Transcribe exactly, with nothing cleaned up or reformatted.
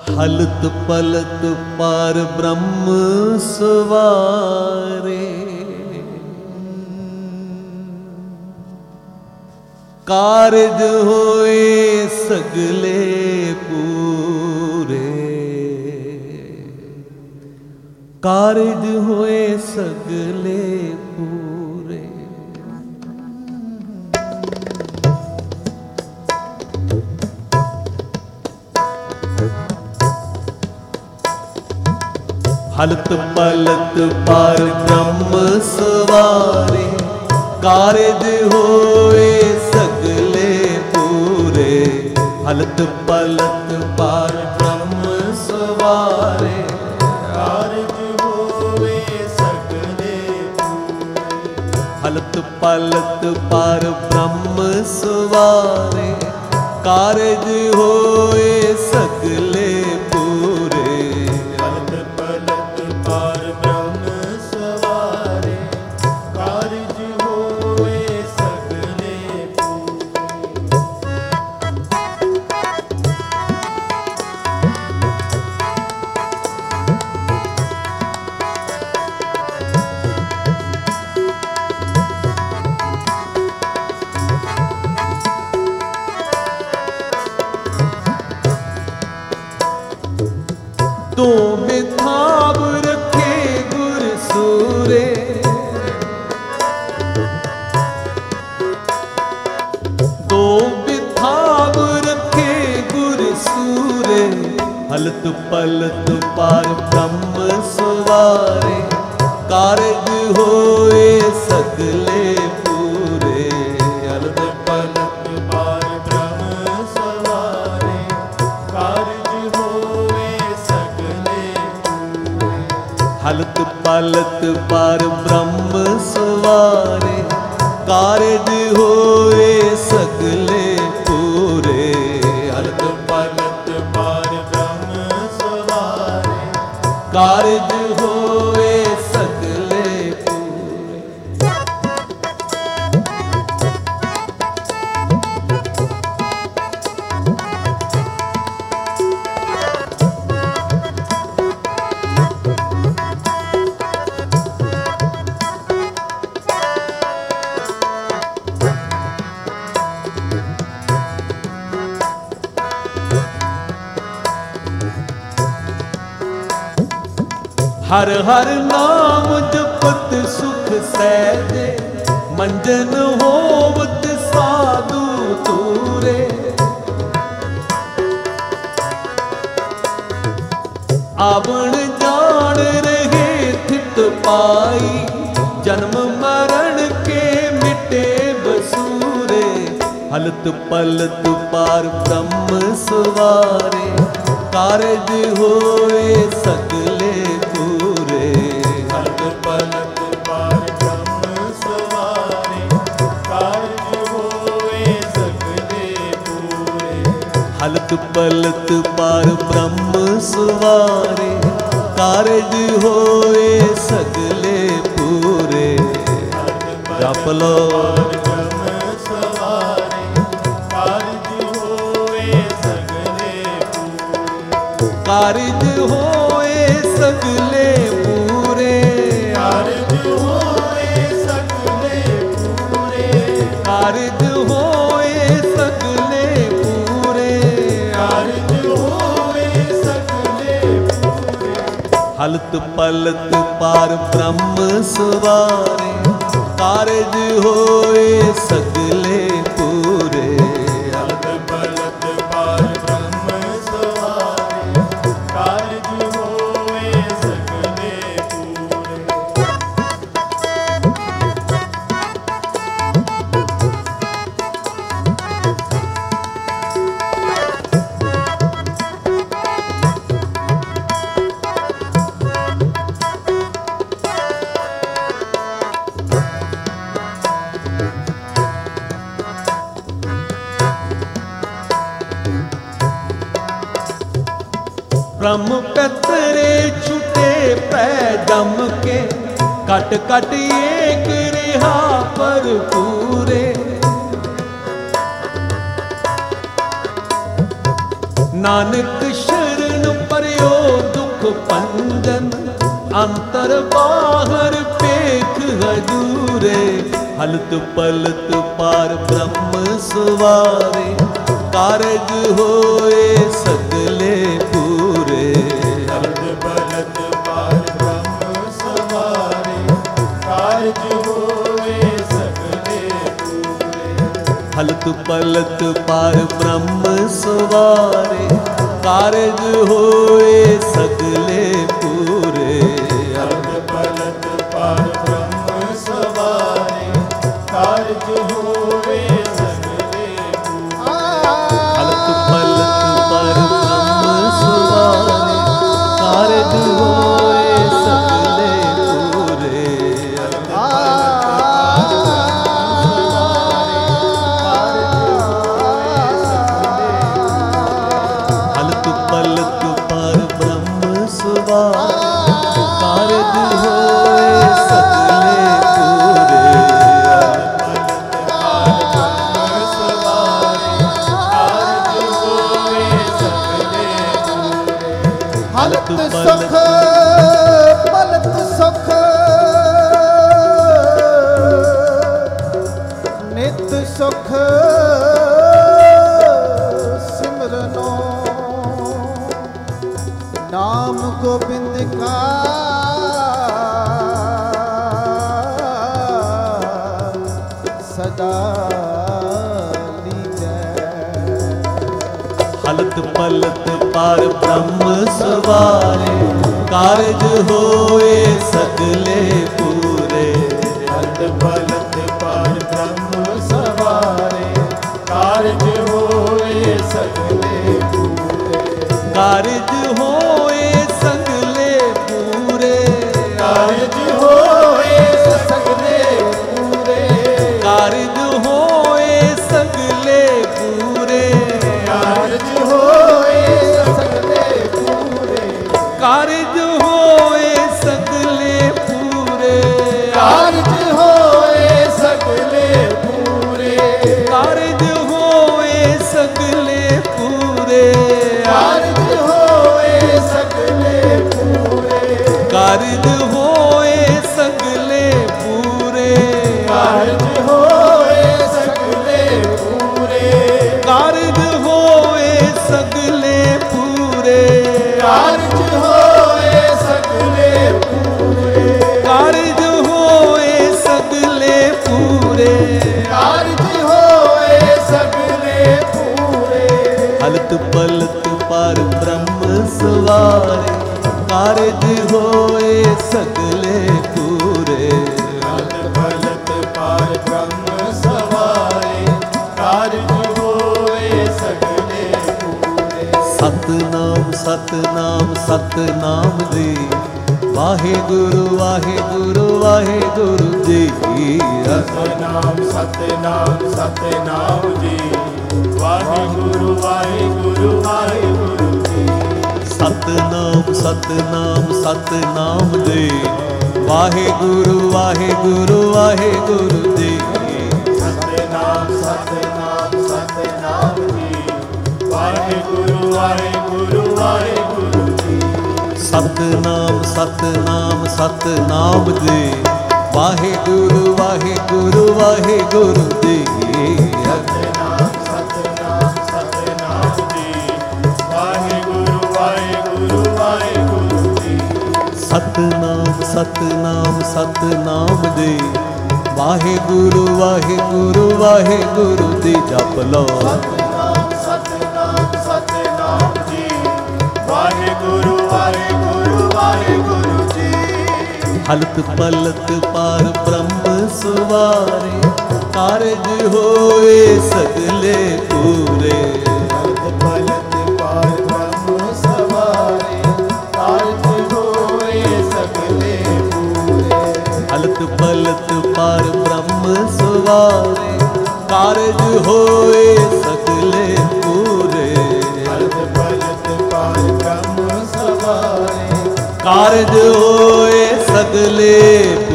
हलत पलत पार ब्रह्म सवारे, कारज होए सगले पूरे, कारज होए सगले पूरे। हलत पलत पार ब्रह्म सवारे, कारज होए सगले पूरे। हलत पलत पार ब्रह्म सवारे, कारज होए सगले पूरे। हलत पलत पार ब्रह्म सवारे, कारज होए सगले पूरे। हलत पलत पार ब्रह्म सवारे, कारज होए सगले दो मिथाब रखे गुर सूरे, दो मिथाब रखे गुर सूरे। हलत पलत पार ब्रह्म सवारे, कारज होए सगले पूरे। हलत पलत पार ब्रह्म सवारे, कारज होए सगले पूरे। हलत पलत पार ब्रह्म सवारे, कारज होए सगले पूरे। हलत पलत पार ब्रह्म सवारे, कारज होए सगले पूरे। हर हर नाम जपत सुख सहजे, मंजन होवत साधु तूरे। आवण जान रहे थित पाई, जन्म मरण के मिटे बसूरे। हलत पलत पार ब्रह्म सवारे, कारज होए सगले पूरे। हलत पलत पार ब्रह्म सवारे, कारज होए सगले पूरे। हलत पलत पार ब्रह्म सवारे, कारज होए सगले पूरे। जप लो ब्रह्म सवारे, कारज होए सगले पूरे। कारज होए सगले पूरे। कारज होए सगले पूरे। कारज होए सगले पूरे। कारज होए सगले पूरे। हलत पलत पार ब्रह्म सवारे, कारज होए सगले पूरे। हलत पलत पार ब्रह्म सवारे, कारज होए सगले पूरे। ब्रह्म पैतरे छुटे पै जम के, कट कट एक रिहा पर पूरे। नानक शरण ਹਜੂਰੇ ਹਲਤ ਪਲਤ ਪਾਰ ਬ੍ਰਹਮ ਸਵਾਰੇ ਕਾਰਜ ਹੋਏ ਸਗਲੇ ਪੂਰੇ ਹਲਤ ਪਲਤ ਪਾਰ ਬ੍ਰਹਮ ਸਵਾਰੇ ਕਾਰਜ ਹੋਏ ਸਗਲੇ ਪੂਰੇ ਹਲਤ ਪਲਤ ਪਾਰ ਬ੍ਰਹਮ ਸਵਾਰੇ ਕਾਰਜ ਹੋਏ ਸਗਲੇ ਪੂਰੇ ਹਲਤ ਪਲਤ ਪਾਰ ਬ੍ਰਹਮ ਸਵਾਰੇ ਕਾਰਜ ਹੋਵੇ ਸਗਲੇ ਪੂਰੇ ਹਲਤ ਪਲਤ ਪਾਰ ਬ੍ਰਹਮ ਸਵਾਰੇ ਕਾਰਜ ਹੋਏ ਸਗਲੇ ਪੂਰੇ ਹਲਤ ਪਲਤ ਪਾਰ ਬ੍ਰਹਮ ਸਵਾਰੇ ਕਾਰਜ ਹੋਏ ਸਗਲੇ ਪੂਰੇ ਹਲਤ ਸੁਖ ਪਲਤ ਸੁਖ ਨਿਤ ਸੁਖ ਸਿਮਰਨੋ ਨਾਮ ਗੋਬਿੰਦ ਕਾ ਸਦਾ ਹਲਤ ਪਲਤ ਪਾਰ ਬ੍ਰਹਮ ਸਵਾਰੇ ਕਾਰਜ ਹੋਏ ਸਗਲੇ ਪੂਰੇ ਹਲਤ ਪਲਤ ਪਾਰ ਬ੍ਰਹਮ ਸਵਾਰੇ ਕਾਰਜ ਹੋਏ ਸਗਲੇ ਪੂਰੇ ਕਾਰਜ ਹੋਏ ਸਗਲੇ ਪੂਰੇ ਕਾਰਜ ਹੋਏ ਸਗਲੇ ਪੂਰੇ ਕਾਰਜ ਹੋਏ ਸਗਲੇ ਪੂਰੇ ਕਾਰਜ ਹੋਏ ਸਗਲੇ ਪੂਰੇ ਕਾਰਜ ਹੋਏ ਸਗਲੇ ਪੂਰੇ ਕਾਰਜ ਹੋਏ ਸਗਲੇ ਪੂਰੇ ਕਾਰਜ ਹੋਏ ਸਗਲੇ ਪੂਰੇ ਕਾਰਜ ਹੋਏ ਸਗਲੇ ਪੂਰੇ ਕਾਰਜ ਹੋਏ ਸਗਲੇ ਪੂਰੇ ਕਾਰਜ ਹੋਏ ਸਗਲੇ ਪੂਰੇ ਕਾਰਜ ਹੋਏ ਸਗਲੇ ਪੂਰੇ ਕਾਰਜ ਹੋਏ ਸਗਲੇ ਪੂਰੇ ਕਾਰਜ ਹੋਏ ਸਗਲੇ ਪੂਰੇ ਕਾਰਜ ਹੋਏ ਸਗਲੇ ਪੂਰੇ ਹਲਤ ਪਲਤ ਪਾਰ ਬ੍ਰਹਮ ਸਵਾਰੇ ਕਾਰਜ ਹੋਏ ਸਗਲੇ ਪੂਰੇ ਹਲਤ ਪਲਤ ਪਾਰ ਬ੍ਰਹਮ ਸਵਾਰੇ ਕਾਰਜ ਹੋਏ ਸਗਲੇ ਪੂਰੇ ਸਤਨਾਮ ਸਤਨਾਮ ਸਤਨਾਮ ਜੀ ਵਾਹਿਗੁਰੂ ਵਾਹਿਗੁਰੂ ਵਾਹਿਗੁਰੂ ਜੀ ਸਤਨਾਮ ਸਤਨਾਮ ਸਤਨਾਮ ਜੀ ਵਾਹਿਗੁਰੂ ਵਾਹਿਗੁਰੂ ਵਾਹਿਗੁਰੂ ਜੀ ਸਤਨਾਮ ਸਤਨਾਮ ਸਤਨਾਮ ਜੀ ਵਾਹਿਗੁਰੂ ਵਾਹਿਗੁਰੂ ਵਾਹਿਗੁਰੂ ਜੀ ਸਤਨਾਮ ਸਤਨਾਮ ਸਤਨਾਮ ਜੀ ਵਾਹਿਗੁਰੂ ਵਾਹਿਗੁਰੂ ਵਾਹਿਗੁਰੂ ਜੀ ਸਤਨਾਮ ਸਤਨਾਮ ਸਤਨਾਮ ਜੀ ਵਾਹਿਗੁਰੂ ਵਾਹਿਗੁਰੂ ਵਾਹਿਗੁਰੂ ਜੀ ਸਤਨਾਮ ਸਤਨਾਮ ਸਤਨਾਮ ਜੀ ਵਾਹਿਗੁਰੂ ਵਾਹਿਗੁਰੂ ਵਾਹਿਗੁਰੂ ਜੀ ਸਤਨਾਮ ਸਤਨਾਮ ਸਤਨਾਮ ਜੀ ਵਾਹਿਗੁਰੂ ਵਾਹਿਗੁਰੂ ਵਾਹਿਗੁਰੂ ਜੀ ਜਪ ਲਓ ਸਤਨਾਮ ਸਤਨਾਮ ਸਤਨਾਮ ਜੀ ਵਾਹਿਗੁਰੂ ਵਾਹਿਗੁਰੂ ਵਾਹਿਗੁਰੂ ਜੀ ਹਲਤ ਪਲਤ ਪਾਰ ਬ੍ਰਹਮ ਸਵਾਰੇ ਕਾਰਜ ਹੋਏ ਸਗਲੇ ਪੂਰੇ ਹਲਤ ਪਲਤ ਪਾਰ ਬ੍ਰਹਮ ਸਵਾਰੇ ਕਾਰਜ ਹੋਏ ਸਗਲੇ ਪੂਰੇ ਹਲਤ ਪਲਤ ਪਾਰ ਬ੍ਰਹਮ ਸਵਾਰੇ ਕਾਰਜ ਹੋਏ ਸਗਲੇ ਪੂਰੇ ਹਲਤ ਪਲਤ ਪਾਰ ਬ੍ਰਹਮ ਸਵਾਰੇ ਕਾਰਜ ਹੋਏ ਸਗਲੇ